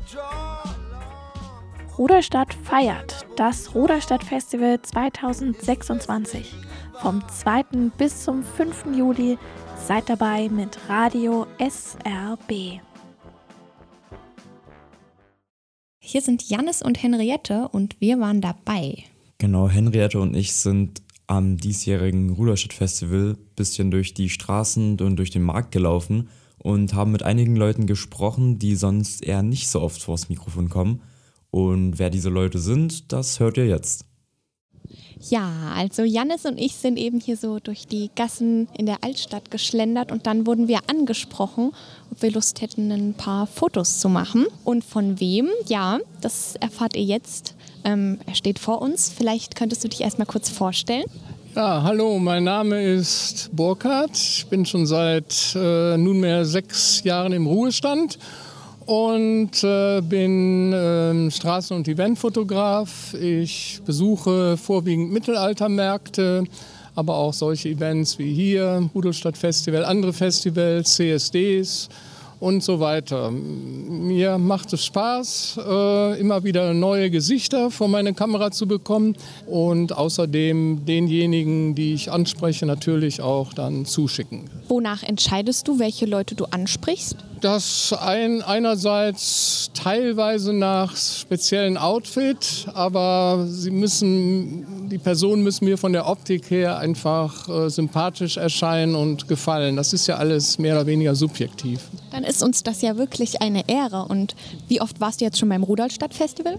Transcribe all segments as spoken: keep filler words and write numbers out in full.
Ruderstadt feiert das Ruderstadt-Festival zweitausendsechsundzwanzig. Vom zweiten bis zum fünften Juli seid dabei mit Radio S R B. Hier sind Jannis und Henriette und wir waren dabei. Genau, Henriette und ich sind am diesjährigen Ruderstadt-Festival ein bisschen durch die Straßen und durch den Markt gelaufen und haben mit einigen Leuten gesprochen, die sonst eher nicht so oft vors Mikrofon kommen. Und wer diese Leute sind, das hört ihr jetzt. Ja, also Jannis und ich sind eben hier so durch die Gassen in der Altstadt geschlendert und dann wurden wir angesprochen, ob wir Lust hätten, ein paar Fotos zu machen. Und von wem? Ja, das erfahrt ihr jetzt. Ähm, er steht vor uns. Vielleicht könntest du dich erstmal kurz vorstellen. Ja, hallo, mein Name ist Burkhard. Ich bin schon seit äh, nunmehr sechs Jahren im Ruhestand und äh, bin äh, Straßen- und Eventfotograf. Ich besuche vorwiegend Mittelaltermärkte, aber auch solche Events wie hier, Ruderstadt Festival, andere Festivals, C S Ds und so weiter. Mir macht es Spaß, äh, immer wieder neue Gesichter vor meine Kamera zu bekommen und außerdem denjenigen, die ich anspreche, natürlich auch dann zuschicken. Wonach entscheidest du, welche Leute du ansprichst? Das ein, einerseits teilweise nach speziellen Outfit, aber sie müssen, die Personen müssen mir von der Optik her einfach äh, sympathisch erscheinen und gefallen. Das ist ja alles mehr oder weniger subjektiv. Dann ist uns das ja wirklich eine Ehre. Und wie oft warst du jetzt schon beim Ruderstadt-Festival?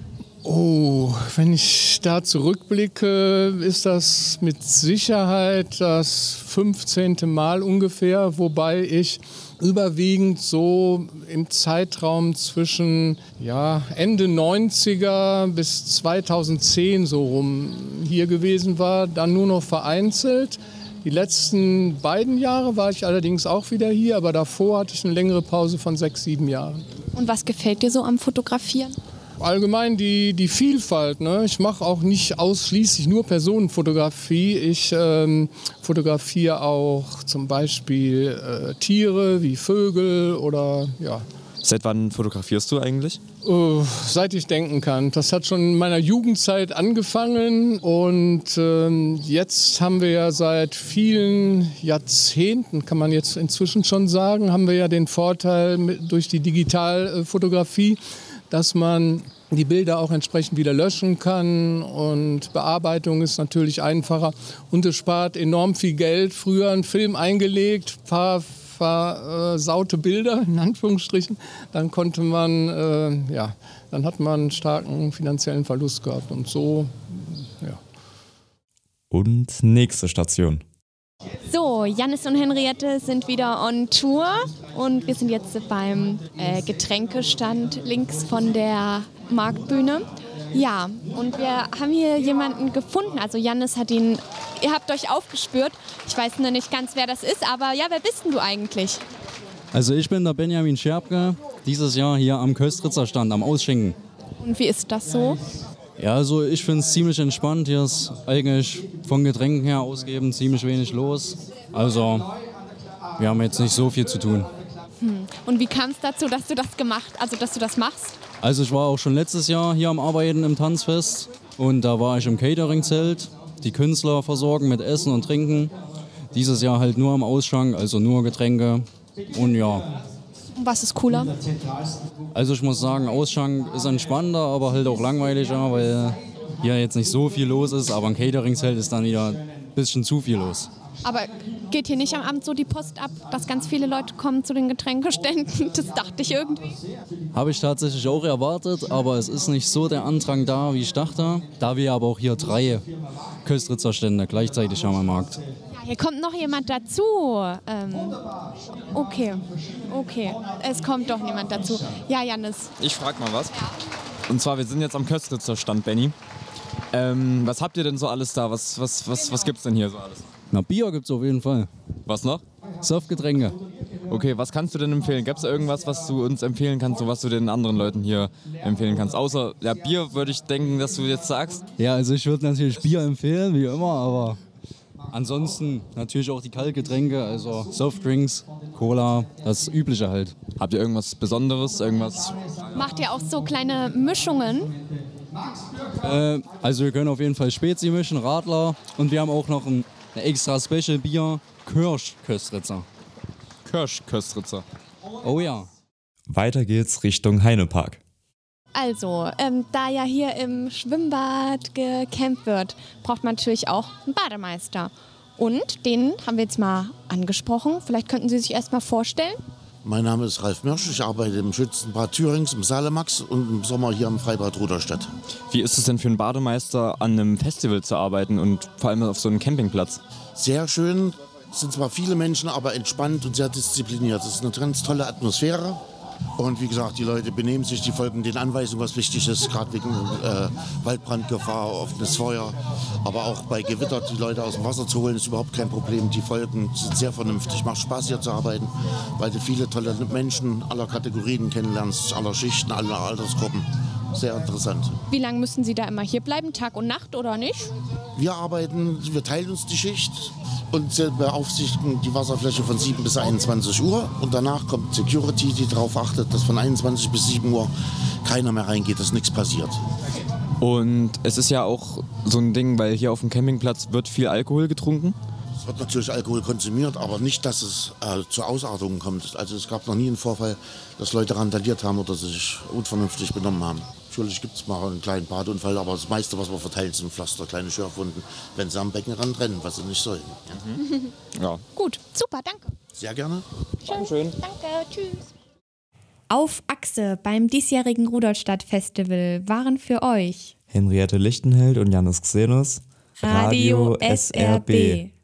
Oh, wenn ich da zurückblicke, ist das mit Sicherheit das fünfzehnte Mal ungefähr, wobei ich überwiegend so im Zeitraum zwischen ja, Ende neunziger bis zweitausendzehn so rum hier gewesen war, dann nur noch vereinzelt. Die letzten beiden Jahre war ich allerdings auch wieder hier, aber davor hatte ich eine längere Pause von sechs, sieben Jahren. Und was gefällt dir so am Fotografieren? Allgemein die, die Vielfalt. Ne? Ich mache auch nicht ausschließlich nur Personenfotografie. Ich ähm, fotografiere auch zum Beispiel äh, Tiere wie Vögel oder ja. Seit wann fotografierst du eigentlich? Uh, seit ich denken kann. Das hat schon in meiner Jugendzeit angefangen und ähm, jetzt haben wir ja seit vielen Jahrzehnten, kann man jetzt inzwischen schon sagen, haben wir ja den Vorteil mit, durch die Digitalfotografie, dass man die Bilder auch entsprechend wieder löschen kann und Bearbeitung ist natürlich einfacher und es spart enorm viel Geld. Früher einen Film eingelegt, ein paar versaute Bilder, in Anführungsstrichen, dann konnte man, äh, ja, dann hat man einen starken finanziellen Verlust gehabt und so, ja. Und nächste Station. So, Jannis und Henriette sind wieder on Tour und wir sind jetzt beim äh, Getränkestand links von der Marktbühne. Ja, und wir haben hier jemanden gefunden, also Jannis hat ihn, ihr habt euch aufgespürt. Ich weiß noch nicht ganz, wer das ist, aber ja, wer bist denn du eigentlich? Also ich bin der Benjamin Scherbke, dieses Jahr hier am Köstritzer Stand, am Ausschenken. Und wie ist das so? Ja, also ich finde es ziemlich entspannt. Hier ist eigentlich von Getränken her ausgeben ziemlich wenig los. Also wir haben jetzt nicht so viel zu tun. Hm. Und wie kam es dazu, dass du das gemacht, also dass du das machst? Also ich war auch schon letztes Jahr hier am Arbeiten im Tanzfest und da war ich im Catering-Zelt, die Künstler versorgen mit Essen und Trinken. Dieses Jahr halt nur am Ausschank, also nur Getränke und ja. Was ist cooler? Also ich muss sagen, Ausschank ist entspannter, aber halt auch langweiliger, weil hier jetzt nicht so viel los ist, aber ein Catering-Zelt ist dann wieder ein bisschen zu viel los. Aber geht hier nicht am Abend so die Post ab, dass ganz viele Leute kommen zu den Getränkeständen? Das dachte ich irgendwie. Habe ich tatsächlich auch erwartet, aber es ist nicht so der Andrang da, wie ich dachte. Da wir aber auch hier drei Köstritzer Stände gleichzeitig haben am Markt. Ja, hier kommt noch jemand dazu. Ähm, okay, okay. Es kommt doch niemand dazu. Ja, Jannis. Ich frag mal was. Und zwar, wir sind jetzt am Köstritzer Stand, Benni. Ähm, was habt ihr denn so alles da? Was, was, was, was gibt's denn hier so alles? Na, Bier gibt's auf jeden Fall. Was noch? Softgetränke. Okay, was kannst du denn empfehlen? Gibt's da irgendwas, was du uns empfehlen kannst, so was du den anderen Leuten hier empfehlen kannst? Außer ja, Bier würde ich denken, dass du jetzt sagst. Ja, also ich würde natürlich Bier empfehlen, wie immer, aber Ansonsten natürlich auch die Kaltgetränke, also Softdrinks, Cola, das Übliche halt. Habt ihr irgendwas Besonderes, irgendwas? Macht ihr auch so kleine Mischungen? Äh, also wir können auf jeden Fall Spezi mischen, Radler und wir haben auch noch ein, ein extra Special Bier, Kirschköstritzer. Kirschköstritzer. Oh ja. Weiter geht's Richtung Heinepark. Also, ähm, da ja hier im Schwimmbad gecampt wird, braucht man natürlich auch einen Bademeister. Und den haben wir jetzt mal angesprochen. Vielleicht könnten Sie sich erst mal vorstellen. Mein Name ist Ralf Mörsch, ich arbeite im Schützenbad Thürings, im Salemax und im Sommer hier am Freibad Ruderstadt. Wie ist es denn für einen Bademeister, an einem Festival zu arbeiten und vor allem auf so einem Campingplatz? Sehr schön, es sind zwar viele Menschen, aber entspannt und sehr diszipliniert. Es ist eine ganz tolle Atmosphäre. Und wie gesagt, die Leute benehmen sich, die folgen den Anweisungen, was wichtig ist, gerade wegen äh, Waldbrandgefahr, offenes Feuer. Aber auch bei Gewitter die Leute aus dem Wasser zu holen, ist überhaupt kein Problem. Die folgen, sind sehr vernünftig. Macht Spaß hier zu arbeiten, weil du viele tolle Menschen aller Kategorien kennenlernst, aller Schichten, aller Altersgruppen. Sehr interessant. Wie lange müssen Sie da immer hier bleiben? Tag und Nacht oder nicht? Wir arbeiten, wir teilen uns die Schicht und beaufsichtigen die Wasserfläche von sieben bis einundzwanzig Uhr. Und danach kommt Security, die darauf achtet, dass von einundzwanzig bis sieben Uhr keiner mehr reingeht, dass nichts passiert. Und es ist ja auch so ein Ding, weil hier auf dem Campingplatz wird viel Alkohol getrunken. Es wird natürlich Alkohol konsumiert, aber nicht, dass es äh, zu Ausartungen kommt. Also es gab noch nie einen Vorfall, dass Leute randaliert haben oder sich unvernünftig benommen haben. Natürlich gibt es mal einen kleinen Badeunfall, aber das meiste, was wir verteilen, sind Pflaster, kleine Schürfwunden, wenn sie am Beckenrand rennen, was sie nicht sollten. Mhm. Ja. Gut, super, danke. Sehr gerne. Dankeschön. Danke, tschüss. Auf Achse beim diesjährigen Rudolstadt-Festival waren für euch Henriette Lichtenheld und Janis Xenos. Radio S R B.